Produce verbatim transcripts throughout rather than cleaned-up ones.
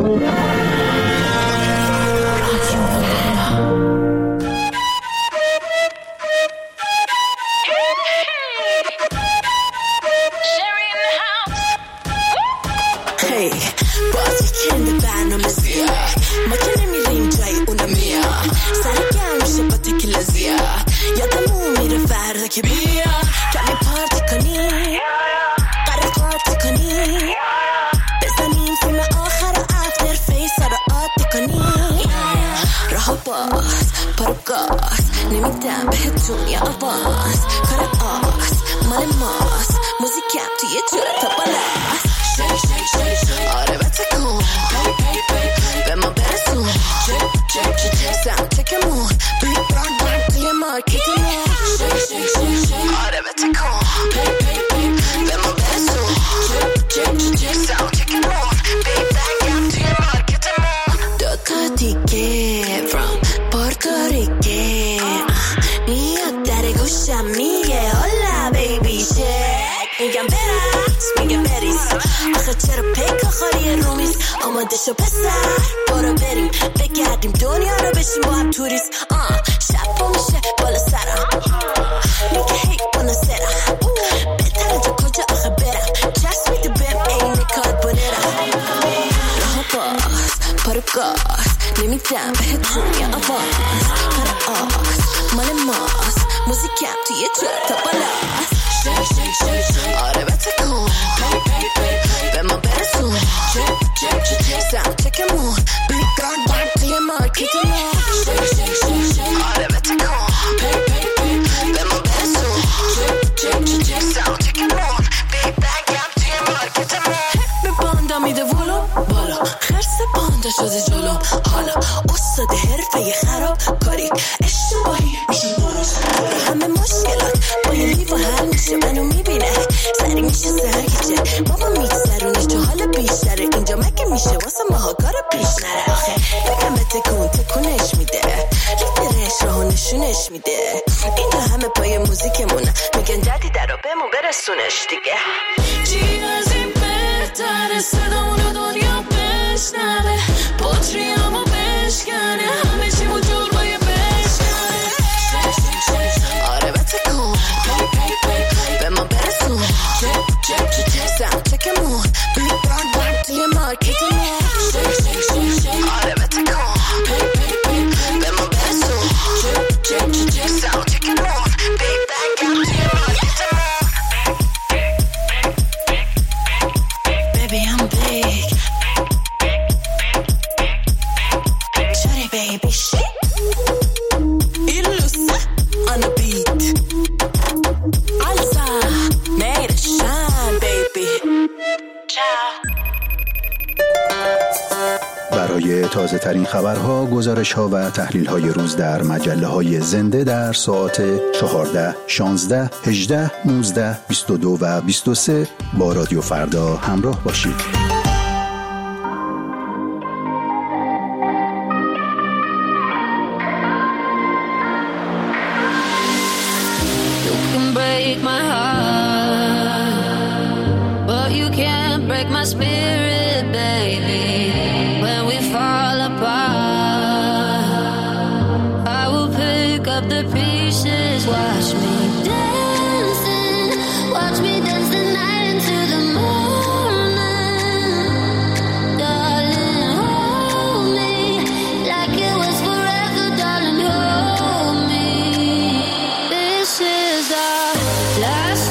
برای تازه ترین خبرها، گزارش ها و تحلیل های روز در مجله های زنده در ساعت چهارده، شانزده، هجده، نوزده، بیست و دو و بیست و سه با رادیو فردا همراه باشید.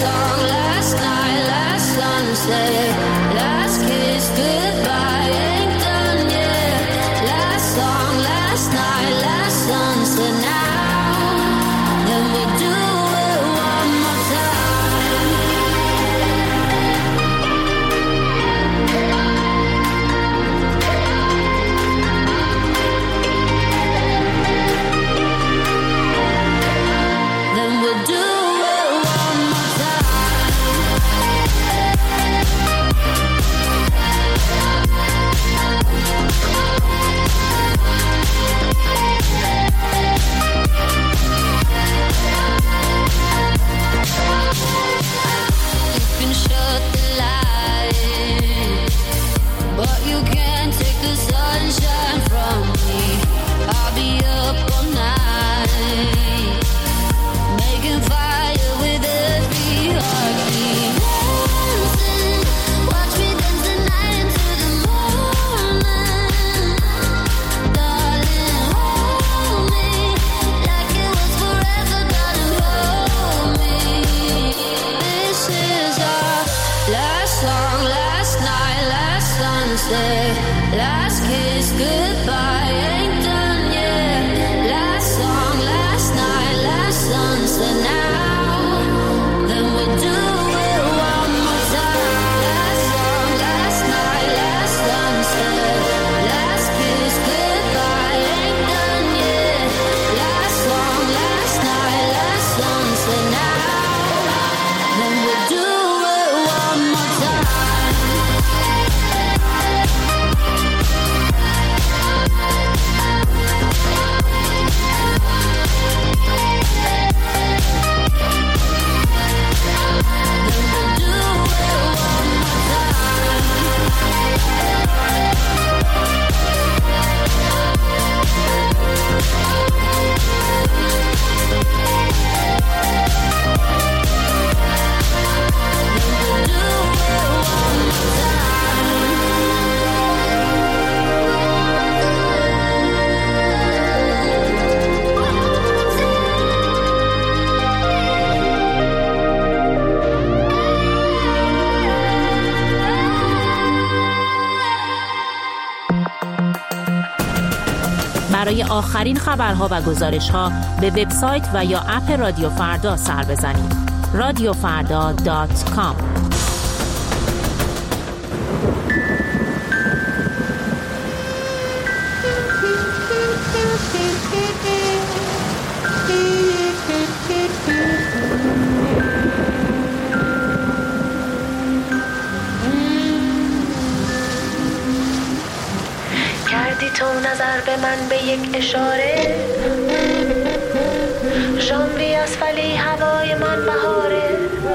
Last kiss goodbye. sunset, last kiss goodbye, ain't done yet. Last song, last night, last sunset now. Then we do it one more time. Last song, last night, last sunset, last kiss goodbye, ain't done yet. Last song, last night, last sunset now. Then we do it one more time. برای آخرین خبرها و گزارش‌ها به وبسایت و یا اپ رادیو فردا سر بزنید. رادیو فردا دات کام. کردی تو نظر به من به یک اشاره، ژانویه است ولی هوای من بهاره،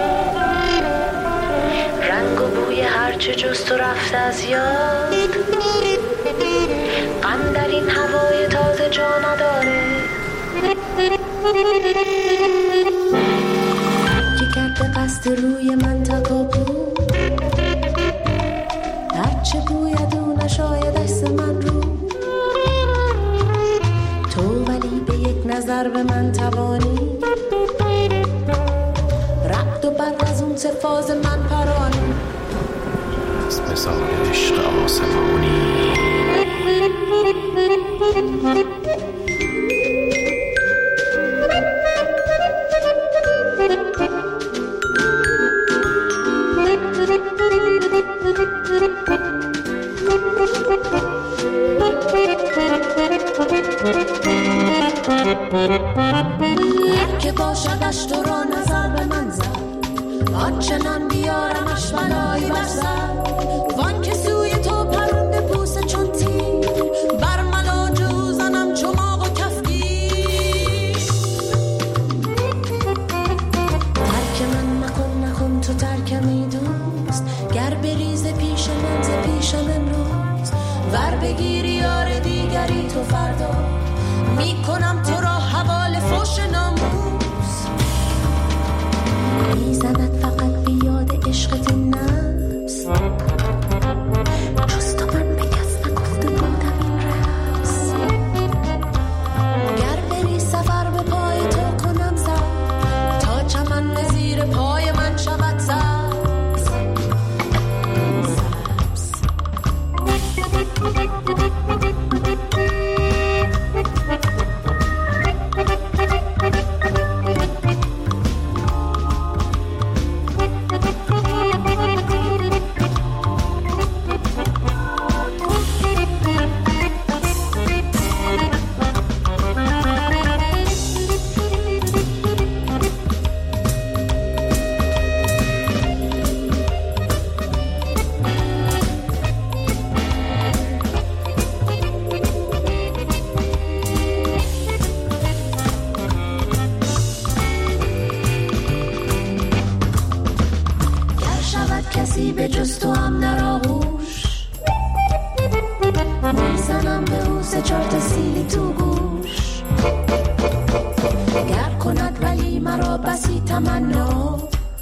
رنگ و بوی هرچه جز تو رفته از یاد، غم در این هوای تازه جا نداره. که کرده قصد روی من تکاپو، هرچه بوید او نشاید عکس من رو، تو ولی به یک نظر به من توانی، رعد و برق از اون تفاز من پرانی، از مثال عشق آسمانی. که باشدش تو را نظر به من زد، آنچنان بیارمش بلایی بر سر، وان که سوی تو پرنده بوسه چون تیر، بر من آجو زنم چماق و کفگیر. ترک من نکن نکن تو ترکمی دوست، گر بریز پیش من ز پیشم امروز، ور بگیری یار دیگری تو فردا، میکنم تو را حوال فوش ناموس. میزند فقط بیاد عشقت این نفس، جز تو من به کس نگفته بودم این رمز، گر بری سفر به پای تو کنم سر، تا چمن به زیر پای من شود سبز سبز. کسی به جز تو هم نراغوش، میزنم به او سه چهار تا سیلی تو گوش، گر کند ولی مرا بسی تمنا،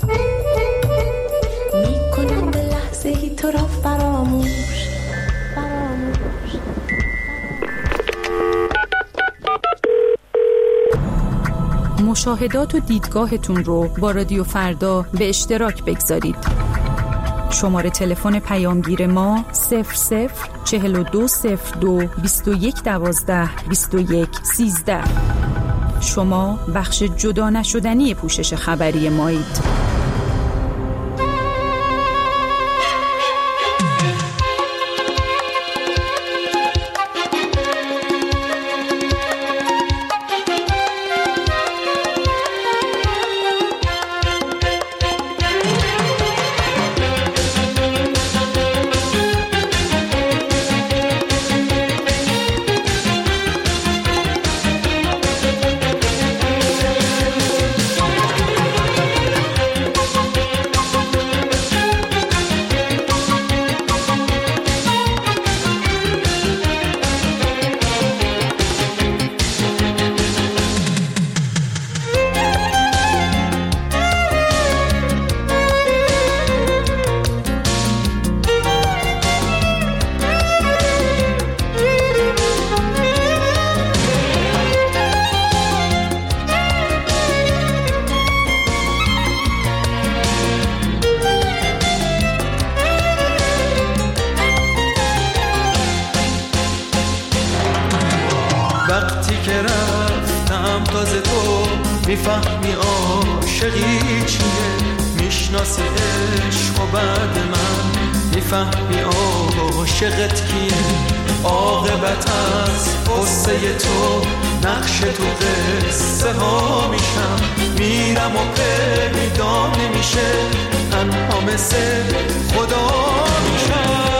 میکنم به لحظه ای تو را فراموش فراموش. مشاهدات و دیدگاهتون رو با رادیو فردا به اشتراک بگذارید. شماره تلفن پیامگیر ما صفر صفر چهل و دو صفر دو بیست و یک دوازده بیست و یک سیزده. شما بخش جدا نشدنی پوشش خبری مایید. وقتی که رفتم تازه تو میفهمی عاشقی چیه، میشناسی عشق و بعد من میفهمی عاشقت کیه. عاقبت از قصه تو نقش تو قصه ها میشم، میرم و پیدا نمیشه، تنها مثل خدا میشم.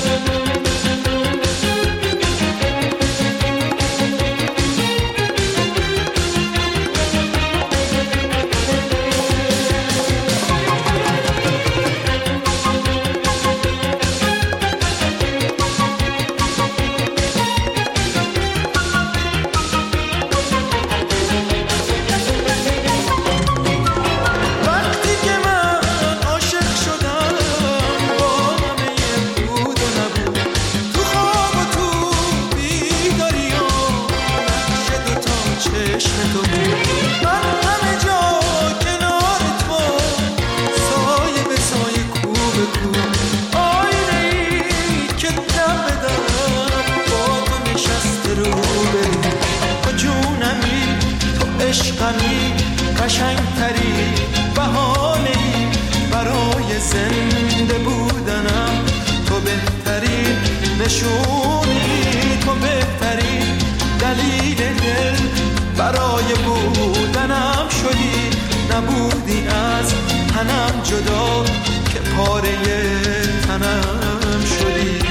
قشنگتری بهانه‌ای برای زنده بودنم، تو بهترین نشونی، تو بهترین دلیل دل برای بودنم شدی. نبودی از تنم جدا که پاره تنم شدی.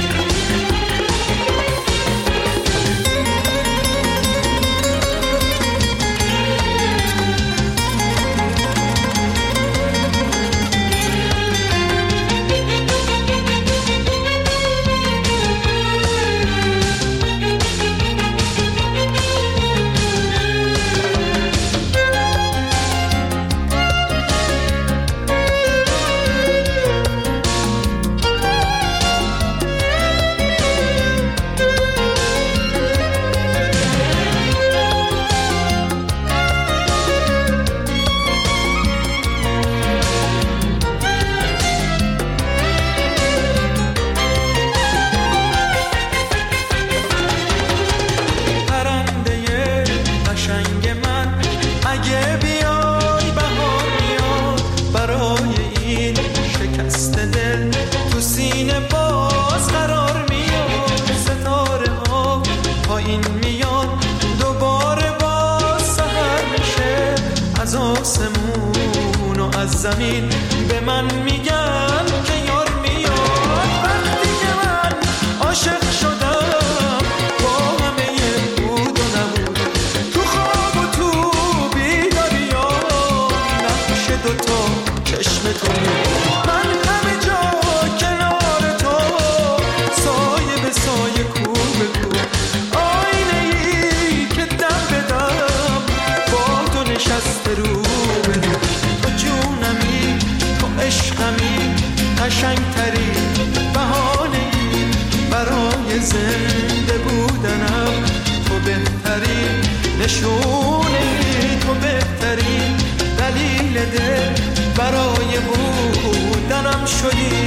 آسمون و از زمین به من میگن که یار میاد. وقتی که من عاشق شدم با همه بود و نبود، تو خواب و تو بیداری ها نقش دوتا چشم تو بود. من همه جا کنار تو سایه به سایه کو به کو، آینه ای که دم به دم با تو نشسته رو به رو. تو جونمی، تو عشقمی، قشنگتری بهانه‌ای برای زنده بودنم. تو بهترین نشونی، تو بهترین دلیل دل برای بودنم شدی.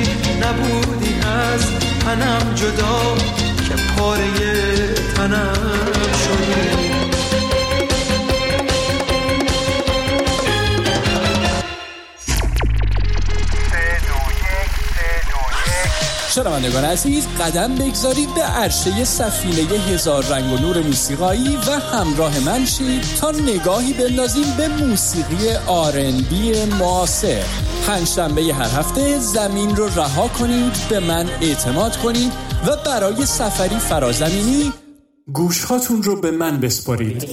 نبودی از تنم جدا که پاره تنم شدی. شنوندگان عزیز، قدم بگذارید به عرشه سفینه هزار رنگ و نور موسیقایی و همراه من شید تا نگاهی بندازیم به موسیقی آر ان بی معاصر. پنجشنبه هر هفته زمین رو رها کنید، به من اعتماد کنید و برای سفری فرازمینی گوشهاتون رو به من بسپارید.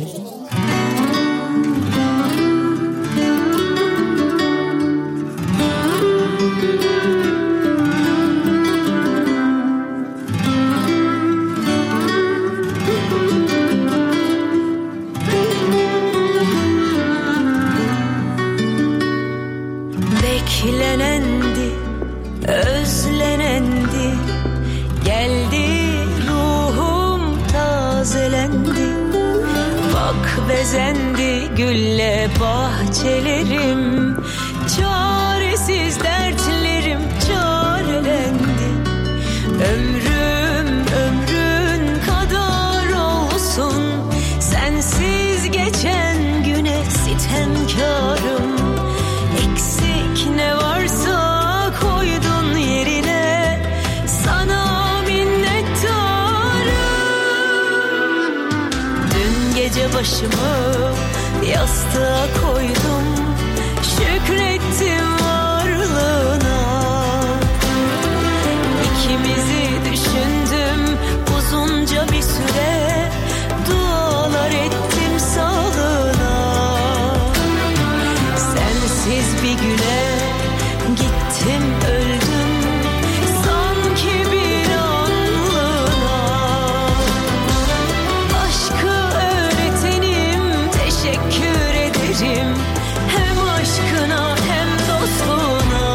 Beklenendi, özlenendi, geldi ruhum tazelendi. Bak bezendi gülle bahçelerim, çaresiz dertlerim çarelendi. Ömrüm ömrün kadar olsun, sensiz geçen güne sitemkarım. Ne varsa koydun yerine, sana minnettarım. Dün gece başımı yastığa koydum, şükrettim varlığına. İkimizi düşündüm uzunca bir süre, dualar ettim sağlığına. Sensiz bir güne gittim öldüm sanki bir anlığına. Aşkı öğretenim teşekkür ederim, hem aşkına hem dostluğuna.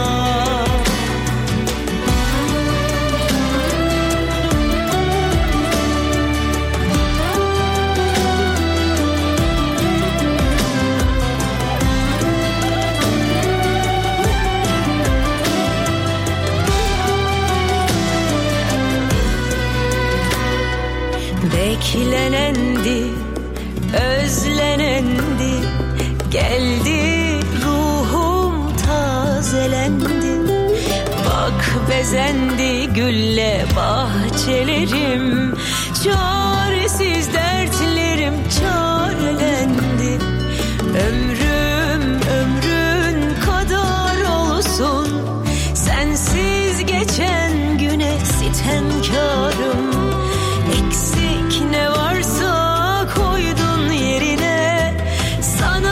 Beklenendi, özlenendi, geldi ruhum tazelendi. Bak bezendi gülle bahçelerim, çaresiz dertlerim çarelendi. Ömrüm ömrün kadar olsun, sensiz geçen güne sitemkarım. Eksik ne varsa koydun yerine, sana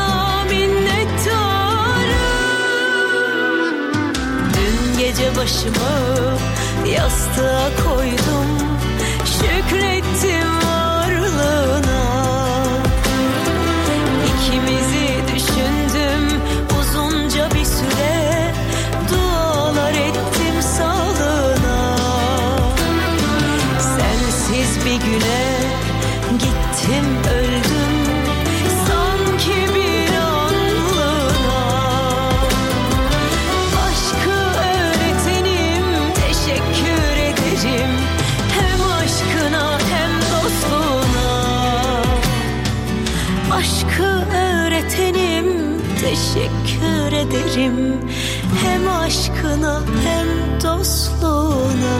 minnettarım. Dün gece başımı yastığa koydum, şükrettim varlığına. İkimizi düşündüm uzunca bir süre, dualar ettim sağlığına. Sensiz bir güne gittim öldüm sanki bir anlığına. Aşkı öğretenim teşekkür ederim, hem aşkına hem dostluğuna. Aşkı öğretenim teşekkür ederim, hem aşkına hem dostluğuna.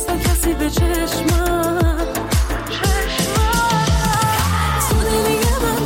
چشمم تو دلی من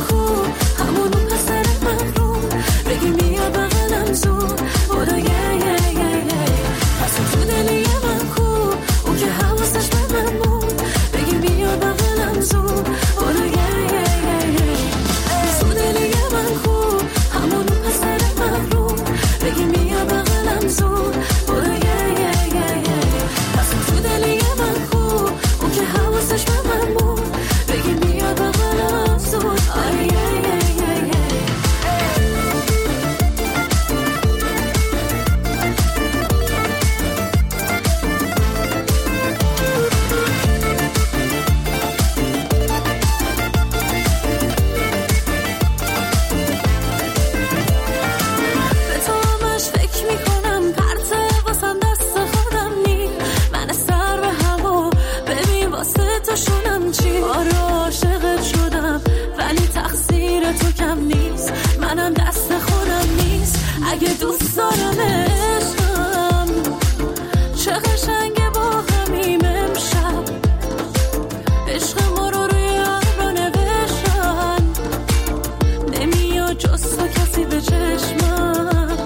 اگه دوست دارم عشقم چه قشنگه با همیم امشب عشق ما رو روی ابرا نوشتن نمیاد جز تو کسی به چشمم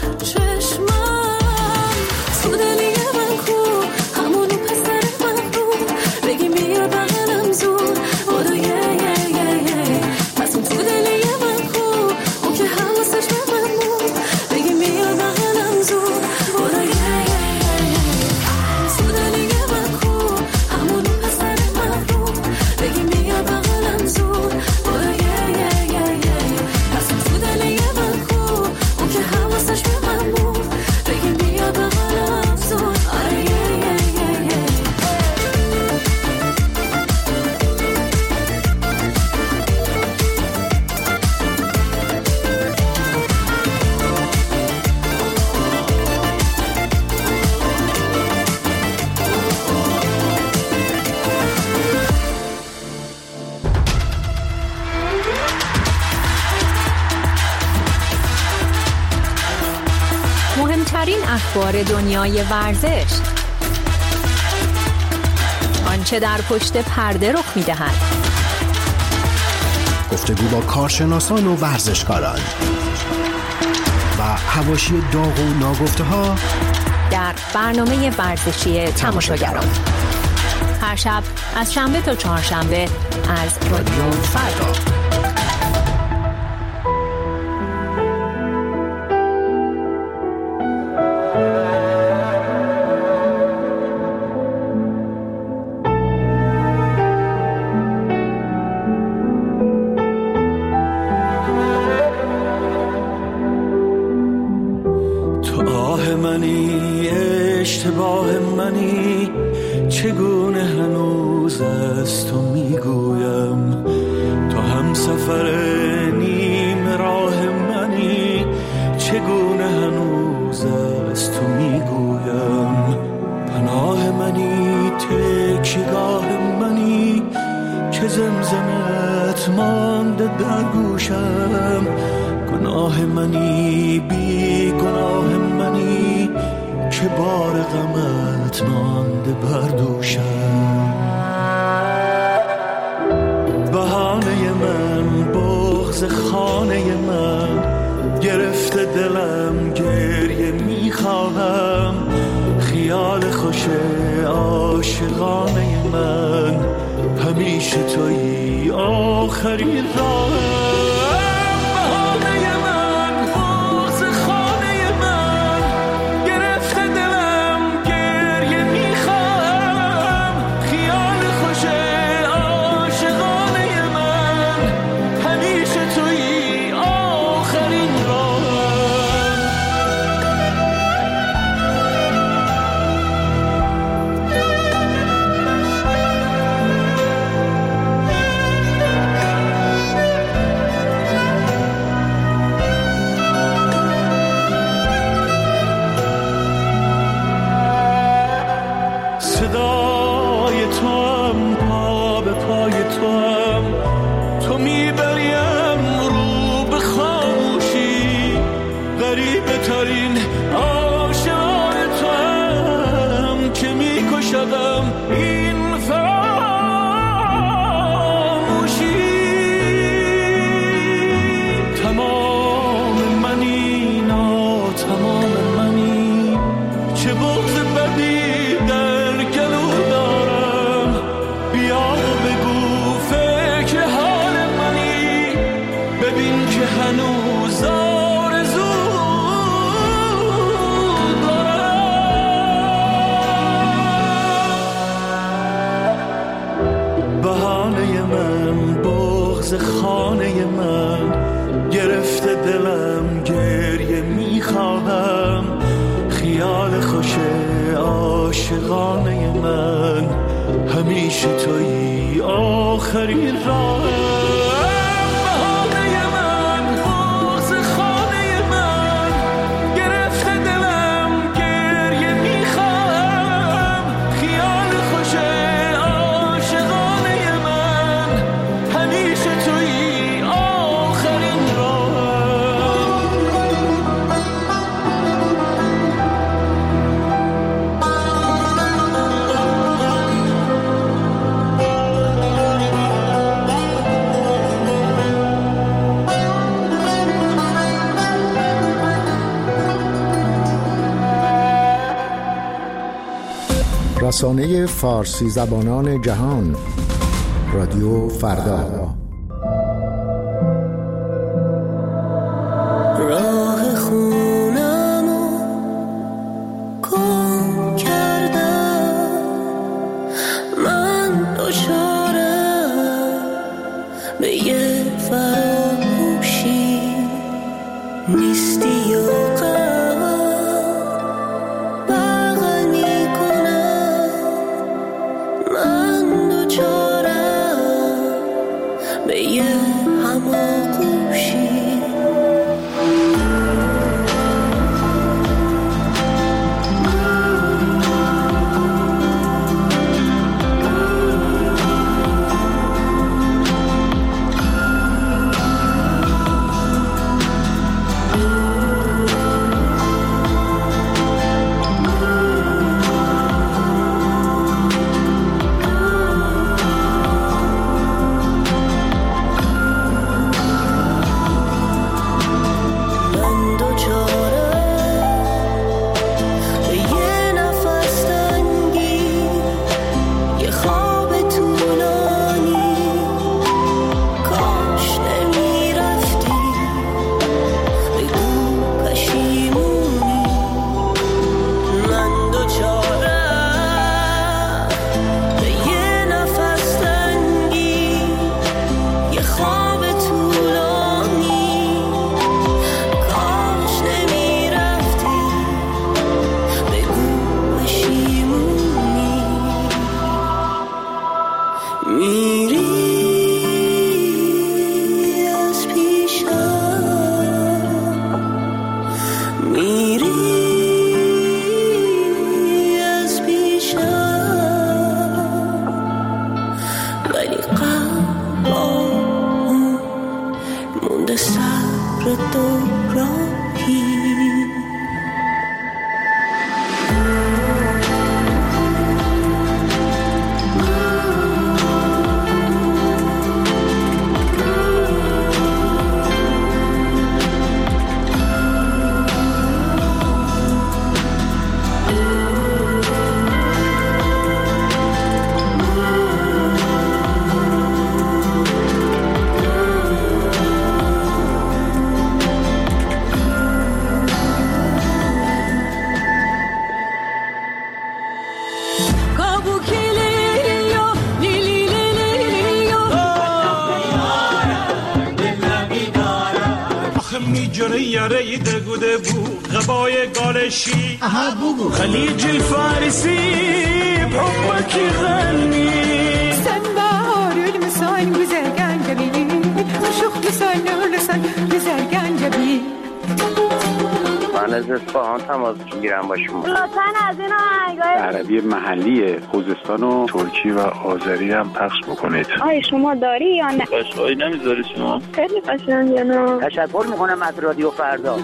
چشمم تو دلی من کو همونو پسر من کو بگی میاد بغلم زود بودو یه یه یه یه پس اون تو دلی من کو اون که حواسش به من بود بگی میاد بغلم زود بودو یه یه یه یه تو دلی من کو همونو پسر من کو بگی میاد بغلم زود بودو یه یه یه یه پس اون تو دلی من کو اون که حواسش به من بود بگی میاد بغلم زود آره یه یه یه یه مهمترین اخبار دنیای ورزش، آنچه در پشت پرده رخ می‌دهد، گفتگو با کارشناسان و ورزشکاران و حواشی داغ و ناگفته‌ها در برنامه ورزشی تماشاگران هر شب از شنبه تا چهارشنبه از رادیو فردا. اشتباه منی چگونه هنوز از تو میگویم تو هم سفر نیم راه منی چگونه هنوز از تو میگویم پناه منی تکیگاه منی که زمزمت مانده در گوشم گناه منی بی گناه منی که بار غمت مانده بر دوشم بهانه من بغض خانه من گرفته دلم گریه میخواهم خیال خوش عاشقانه من همیشه تویی آخرین راهم خانه من گرفته دلم گریه میخواهم خیال خوش عاشقانه من همیشه تویی آخرین راهم رسانه فارسی زبانان جهان، رادیو فردا. راه خونمو گم کردم، من دچارم به یه فراموشی نیستی و خليج الفارسي بحبك يغني سنبار المسان بزرگان جبی شوخ بسان نورسان بزرگان جبی. من از اصفهان تماس میگیرم با شما. لطفاً از این آهنگای عربی محلی خوزستان و ترکی و آذری هم پخش بکنید. آی شما داری یا نه؟ قشقایی نمیذاری شما؟ خیلی قشنگه نه. تشکر میکنم از رادیو فردا.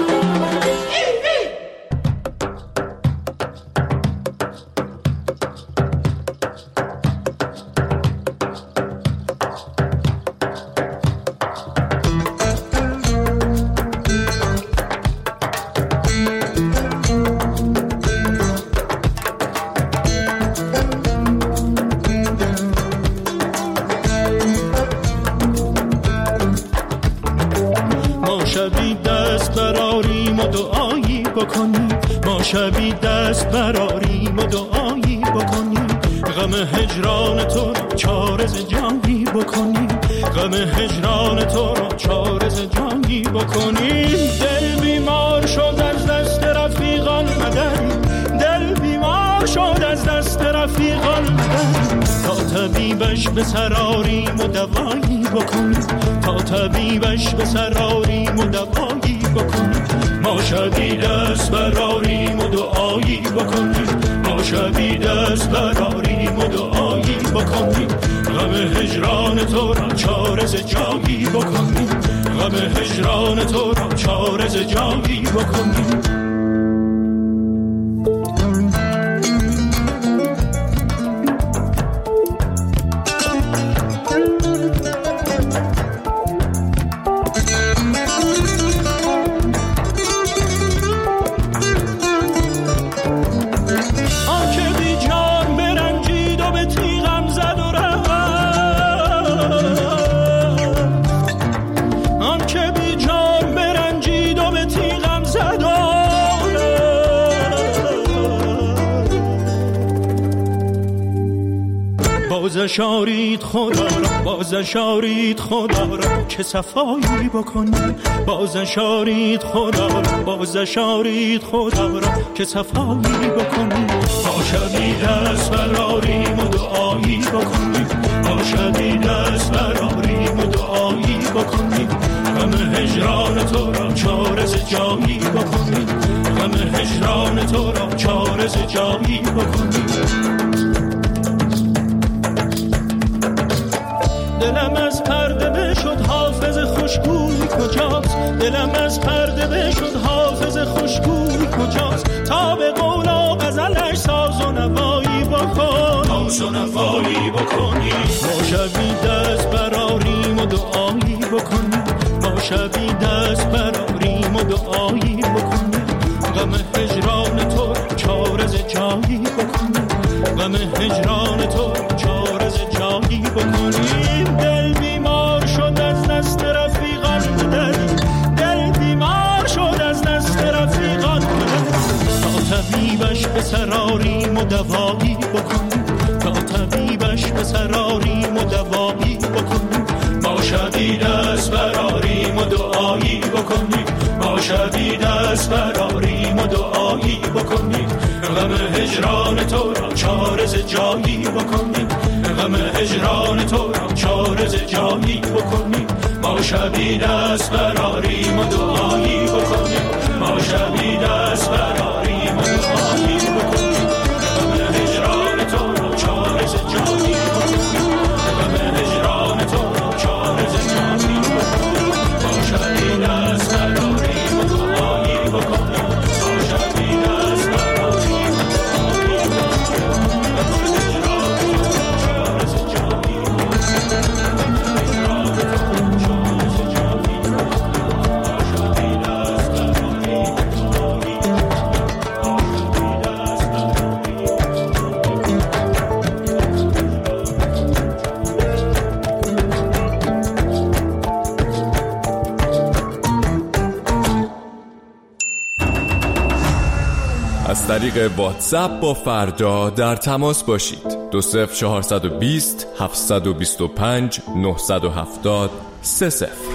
شبی دست براریم و دعایی بکنیم، غم هجران تو را چارز جانی بکنیم، غم هجران تو را چارز جانی بکنیم. دل بیمار شد از دست رفیقان مدد، دل بیمار شد از دست رفیقان مدد، تا طبیبش به سراریم و دوایی بکنیم، تا طبیبش به سراریم و دوایی بکنیم. ما شبی دست براریم و دعایی بکنیم، ما شبی دست براریم و دعایی بکنیم، غم هجران تو را چارز جایی بکنیم، غم هجران تو را چارز جایی بکنیم. آن که بی جان بازش آرید خدا را، بازش آرید خدا را که صفایی بکنی. بازش آرید خدا را، بازش آرید خدا را که صفایی بکنی. ما شبی دست براریم و دعایی بکنی. ما شبی دست براریم و دعایی بکنی. غم هجران تو را چارز جایی بکنی. غم هجران تو را چارز جایی بکنی. دلم از پرده بشد حافظ خوشگوی کجاست؟ دلم از پرده بشد حافظ خوشگوی کجاست؟ تا به قول و غزلش ساز و نوایی بکن، ساز و نوایی بکنی. ما شبی دست براریم و دعایی بکنی. ما شبی دست براریم و دعایی بکنی. غم هجران تو چارز جایی بکنی. غم هجران تو چارز جایی بکنی. دل بیمار شد از دست رفیقان دل، دل بیمار شد از دست رفیقان دل. تا طبیبش به سراریم و دوایی بکنی. تا طبیبش به سراریم و دوایی بکنی. ما شبی دست براریم و دعایی بکنی. ما شبی دست براریم و دعایی بکنی. غم هجران تو را چارز جایی بکنی. غم هجران تو را چارز جایی بکنی. ما شبی دست براریم و دعایی بکنی. ما شبی دست براریم و دعایی بکنی. غم هجران تو را چارز جایی بکنی. غم هجران تو را چارز جایی بکنی. ما شبی دست براریم و دعایی بکنی. ما شبی دست براریم و دعایی از طریق واتساپ با فردا در تماس باشید. دو صفر چهارصد و بیست هفتصد و بیست و پنج نهصد و هفتاد سه صفر.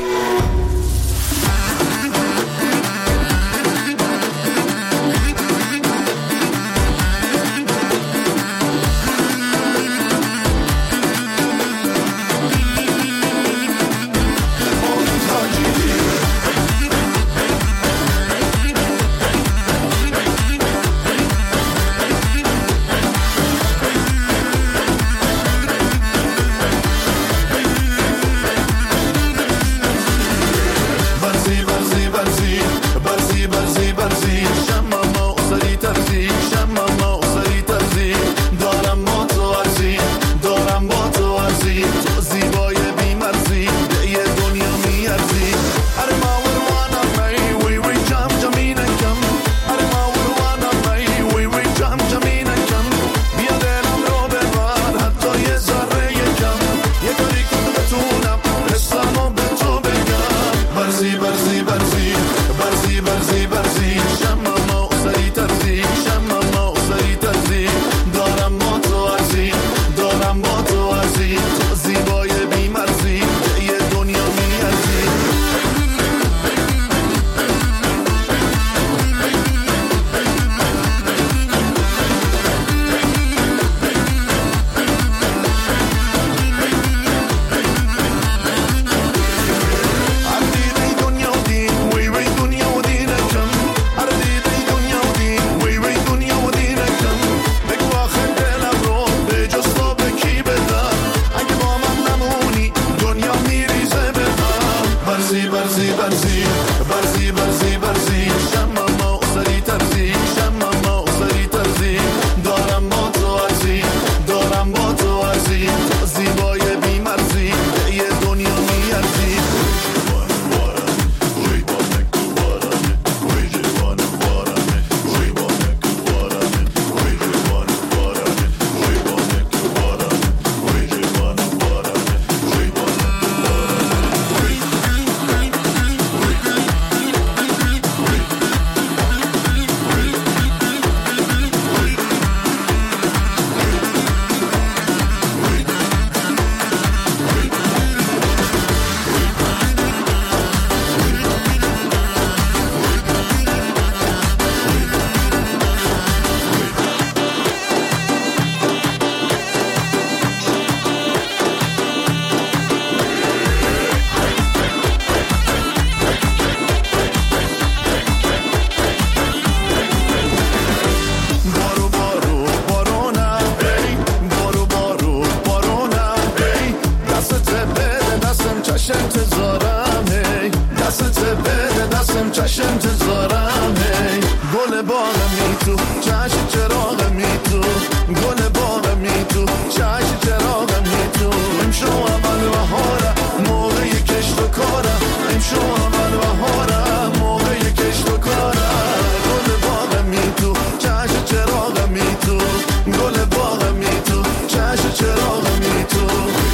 همیشه انتظارم هی گل باغمی تو چشم چراغمی تو گل باغمی تو چشم چراغمی تو امشو اول بهارم موقع کشت و کارم امشو اول بهارم موقع کشت و کارم گل باغمی تو چشم چراغمی تو گل باغمی تو چشم چراغمی تو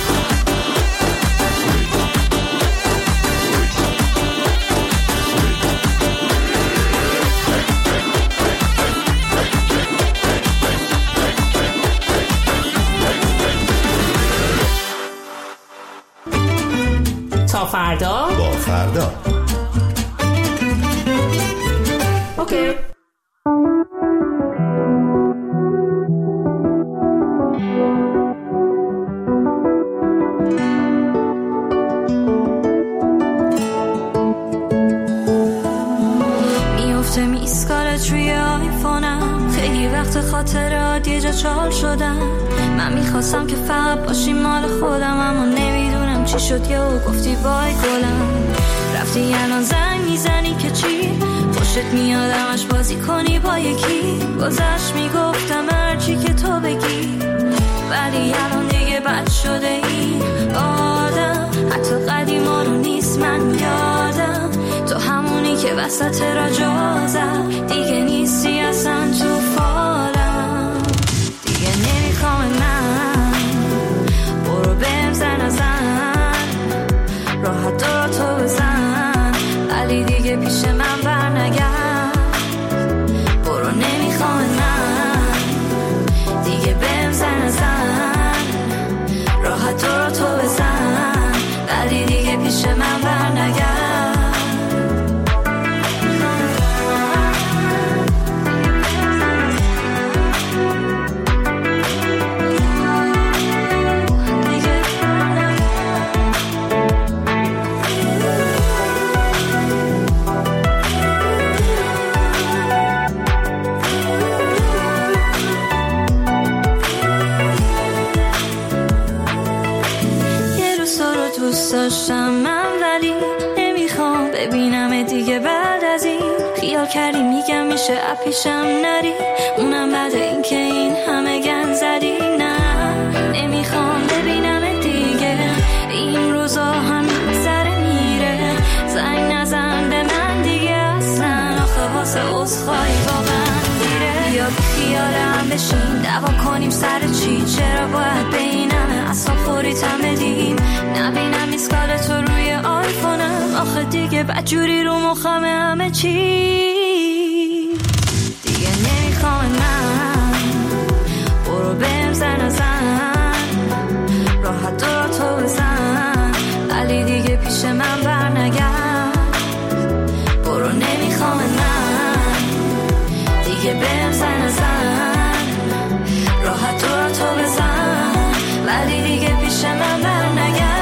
تا فردا با فردا اوکی. میفته میسکالت روی آیفونم خیلی وقت خاطرات یه جا چال شدم من میخواستم که فقط باشی مال خودم اما نمیدونم چی شد یا گفتی بای گلم رفتی الان زنگ میزنی که چی خوشت میاد همش بازی کنی با یکی گذشت میگفتم هرچی که تو بگی ولی الان دیگه بد شده این آدم حتی قدیما رو نیست من یادم تو همونی که وسط راجازم دیگه نیستی اصلا تو فالم دیگه نمیخوام من برو بهم زن ازن راحت دارا تو بزن ولی دیگه پیش من بر نگرد برو نمیخوام من دیگه بهم زن ازن راحت دارا تو بزن ولی دیگه پیش من بر نگرد داشتم من ولی نمیخوام ببینم دیگه بعد از این خیال کردی میگم میشه اپیشم نری اونم بعد این که این همه گن زدی نه نمیخوام ببینم دیگه این روزا هم سر میره زنگ نزن به من دیگه اصلا آخه واسه عذرخواهی واقعا دیره بیا خیالم بشین دعوا کنیم سر چی چرا باید به این همه اصلا خوریتم بدیم نبینم میسکال تو روی آیفونم آخه دیگه بدجوری رو مخم همه چی دیگه نمیخوام من برو بهم زن ازن راحت دارا تو بزن ولی دیگه پیش من بر نگرد برو نمیخوام من دیگه بهم زن ازن راحت دارا تو بزن ولی دیگه پیش من بر نگرد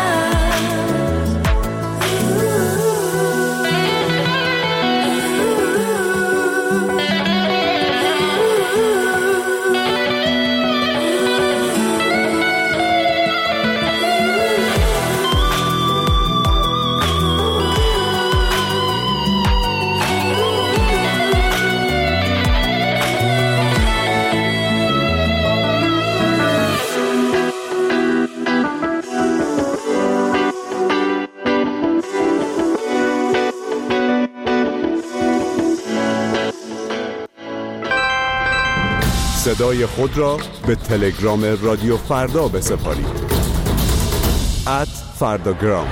صدای خود را به تلگرام رادیو فردا بسپارید ات فرداگرام.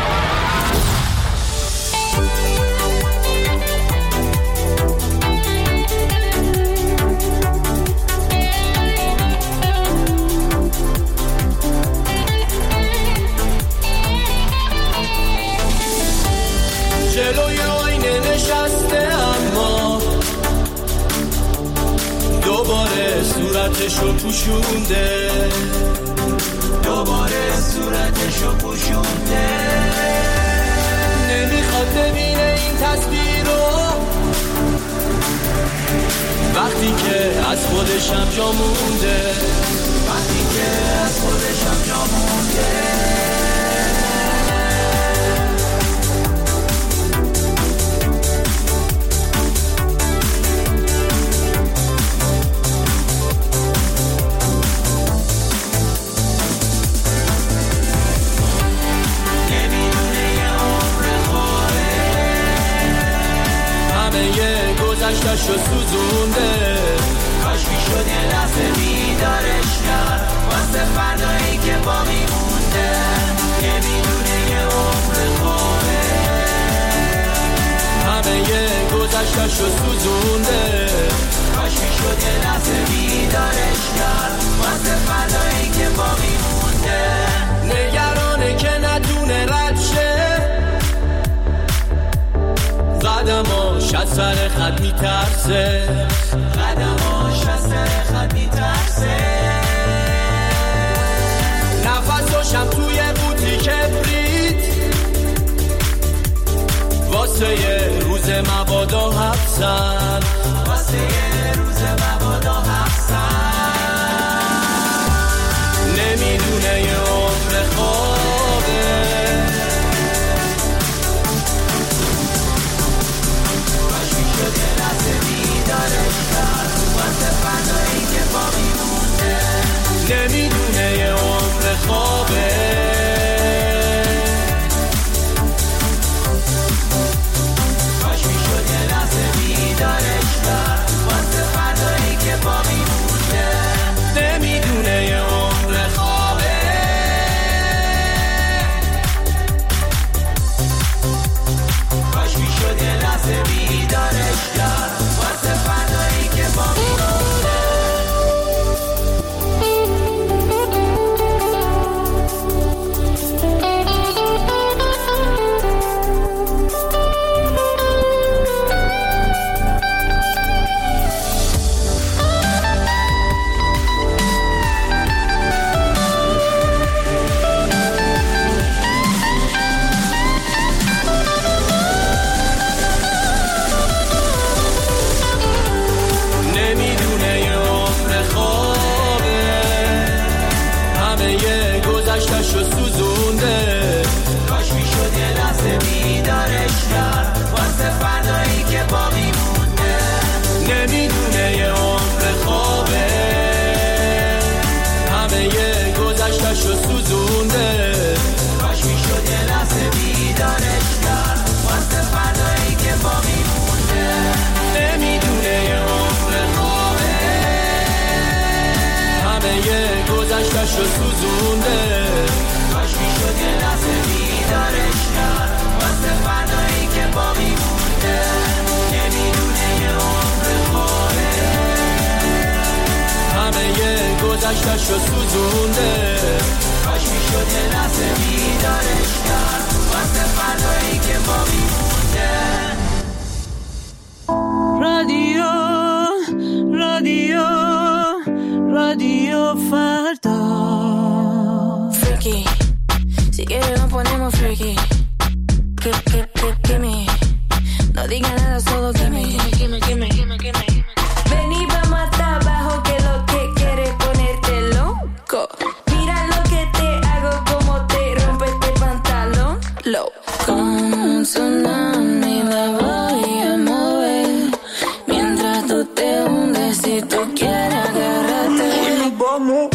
جلوی آینه نشسته اما دوباره صورتشو پوشونده دوباره صورتشو پوشونده نمیخواد ببینه این تصویر رو وقتی که از خودشم جا مونده وقتی که از خودشم جا مونده همه گذشتشو سوزونده. کاش میشد یه لحظه بیدارش کرد واسه فردایی که باقی مونده. نمیدونه یه عمر خوبه. همه گذشتشو سوزونده. کاش میشد یه لحظه بیدارش کرد واسه فردایی که باقی مونده. نگرانه که ندونه رد شه، قدماش از سر خط میترسه. قدماش از سر خط میترسه. نفساشم توی بوتیک بریت واسه یه روز مبادا حبسن. واسه یه روز مبادا حبسن. نمیدونه یه عمر خوابه. کاش میشد یه لحظه بیدارش کرد واسه فردایی که باقی مونده. نمیدونه یه عمر خوابه. کاش میشد یه لحظه بیدارش کرد واسه فردایی که باقی مونده. نمیدونه یه عمر خوابه. کاش میشد یه لحظه بیدارش کرد واسه فردایی که باقی مونده. نمیدونه یه عمر خوابه. همه گذشتشو سوزونده. کاش میشد یه لحظه بیدارش کرد واسه فردایی که باقی مونده. نمیدونه یه عمر خوابه. همه گذشتشو سوزونده. کاش میشد یه لحظه بیدارش کرد واسه فردایی که باقی مونده. نمیدونه یه عمر خوابه. همه گذشتشو سوزونده. کاش میشد یه لحظه بیدارش کرد واسه فردایی که باقی مونده. نمیدونه یه عمر خوابه. همه گذشتشو سوزونده. کاش میشد یه لحظه بیدارش کرد واسه فردایی که باقی مونده. رادیو رادیو رادیو فردا. Freaky, si quieres nos ponemos freaky. Give, give, give, give me. No diga nada, solo give me. Give me, give me, give me, give me. Ven y vamos hasta abajo que lo que quieres ponerte loco. Mira lo que te hago, como te rompe este pantalón. Low. Con un tsunami la voy a mover. Mientras tú te hundes, si tú quieres agárrate. Y nos vamos.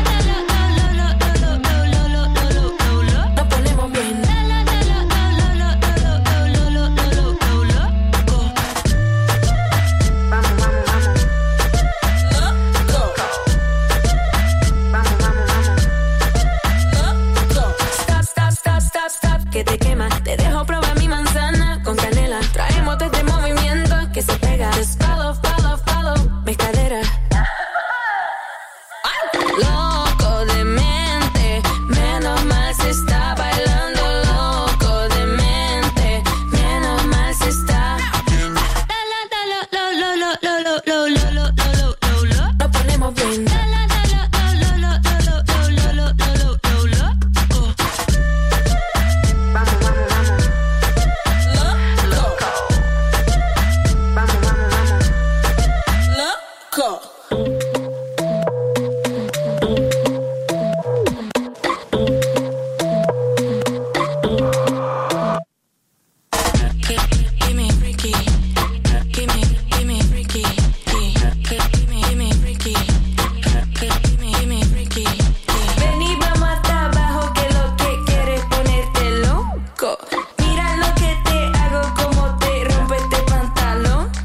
Nos ponemos bien. Vamos.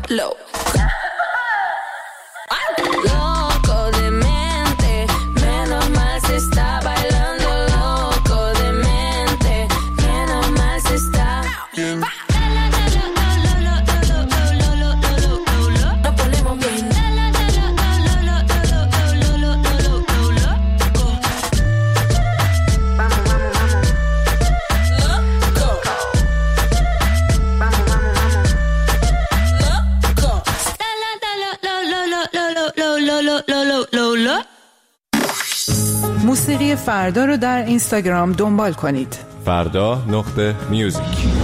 low. Loco de mente, menos mal se está bailando. Loco de mente, menos mal se está. Nos ponemos bien. موسیقی فردا رو در اینستاگرام دنبال کنید. فردا نقطه میوزیک.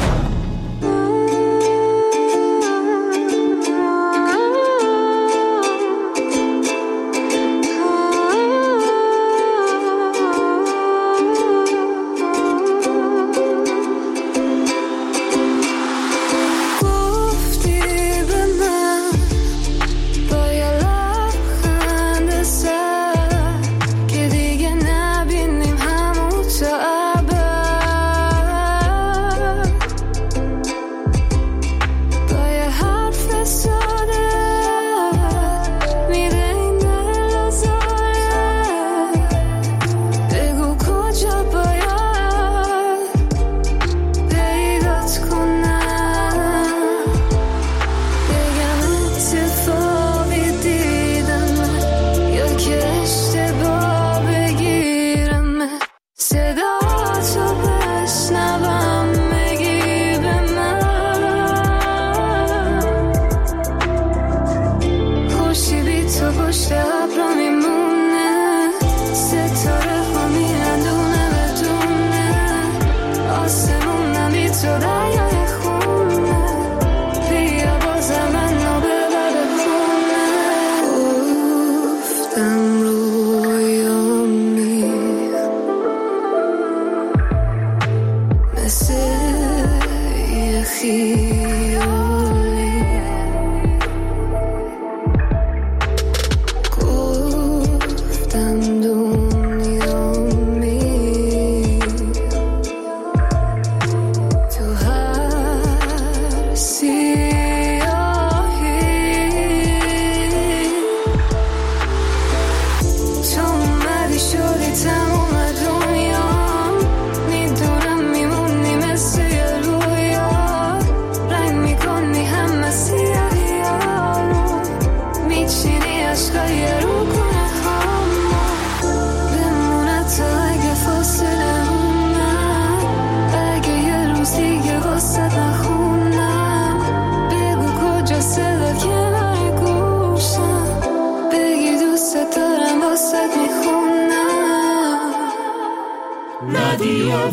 رادیو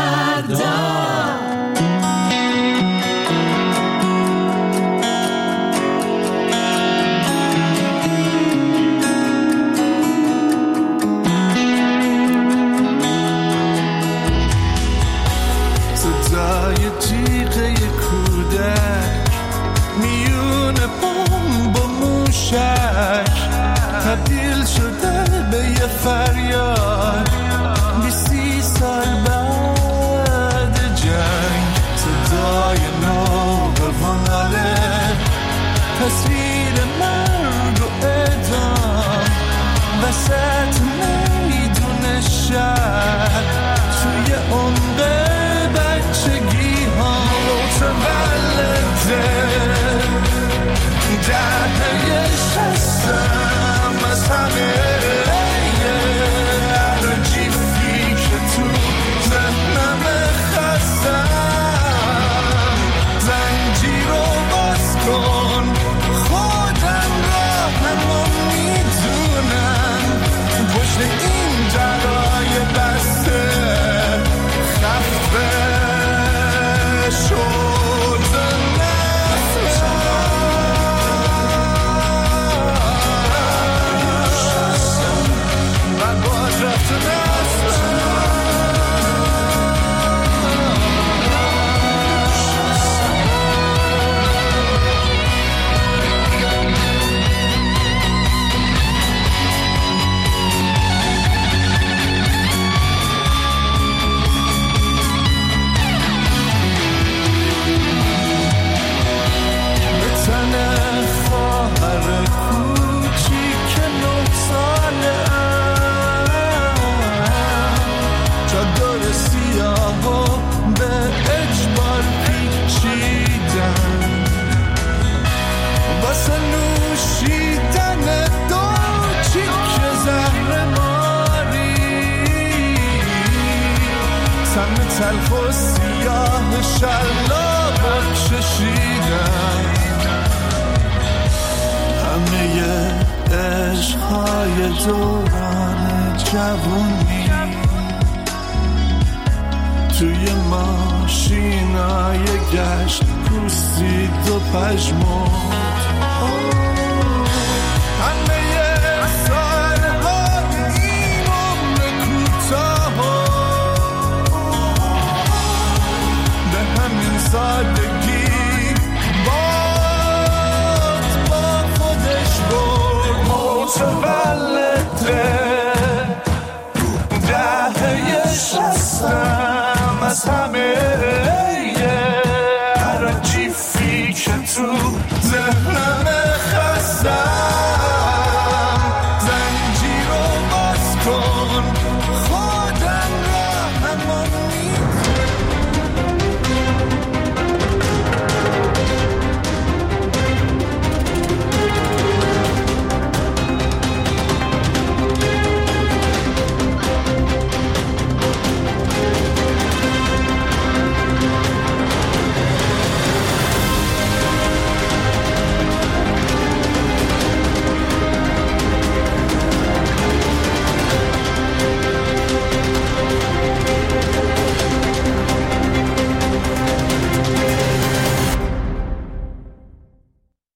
فردا. تبدیل شده به یه فریاد بیسی سال بعد جنگ صدای نو قرباناله تصویر مرگ و اعدام وسط میدون شهر توی عمق بچگی ها متولده در پی شستم از همه تلخ و سیاه شلاق چشیدم همه عشقهای دوران جوونی توی ماشینای گشت پوسید و پژمرد همه سالهای این عمر کوتاه به همین سادگی باد با خودش برد متولده دهه شستم از همه عرجیفی که تو ذهن